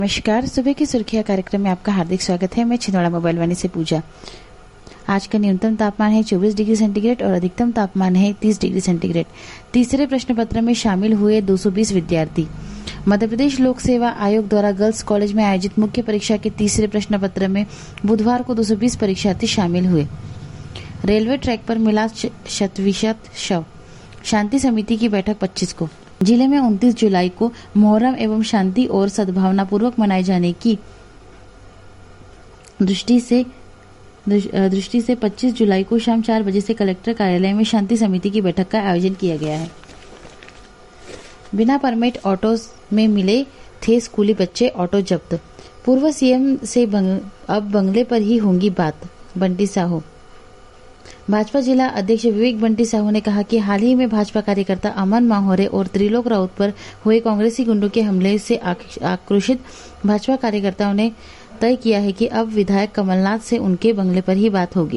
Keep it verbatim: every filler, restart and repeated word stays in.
नमस्कार, सुबह की सुर्खियां कार्यक्रम में आपका हार्दिक स्वागत है। मैं छिंदवाड़ा मोबाइल वाणी से पूजा। आज का न्यूनतम तापमान है चौबीस डिग्री सेंटीग्रेड और अधिकतम तापमान है तीस डिग्री सेंटीग्रेड। तीसरे प्रश्न पत्र में शामिल हुए दो सौ बीस विद्यार्थी। मध्य प्रदेश लोक सेवा आयोग द्वारा गर्ल्स कॉलेज में आयोजित मुख्य परीक्षा के तीसरे प्रश्न पत्र में बुधवार को दो सौ बीस परीक्षार्थी शामिल हुए। रेलवे ट्रैक पर मिला शतविशत शव। शांति समिति की बैठक पच्चीस को। जिले में उनतीस जुलाई को मोहर्रम एवं शांति और सद्भावना पूर्वक मनाए जाने की दृष्टि से दृष्टि से पच्चीस जुलाई को शाम चार बजे से कलेक्टर कार्यालय में शांति समिति की बैठक का आयोजन किया गया है। बिना परमिट ऑटो में मिले थे स्कूली बच्चे, ऑटो जब्त। पूर्व सीएम से बंग, अब बंगले पर ही होंगी बात, बंटी साहू। भाजपा जिला अध्यक्ष विवेक बंटी साहू ने कहा कि हाल ही में भाजपा कार्यकर्ता अमन माहोरे और त्रिलोक राउत पर हुए कांग्रेसी गुंडों के हमले से आक्रोशित भाजपा कार्यकर्ताओं ने तय किया है कि अब विधायक कमलनाथ से उनके बंगले पर ही बात होगी।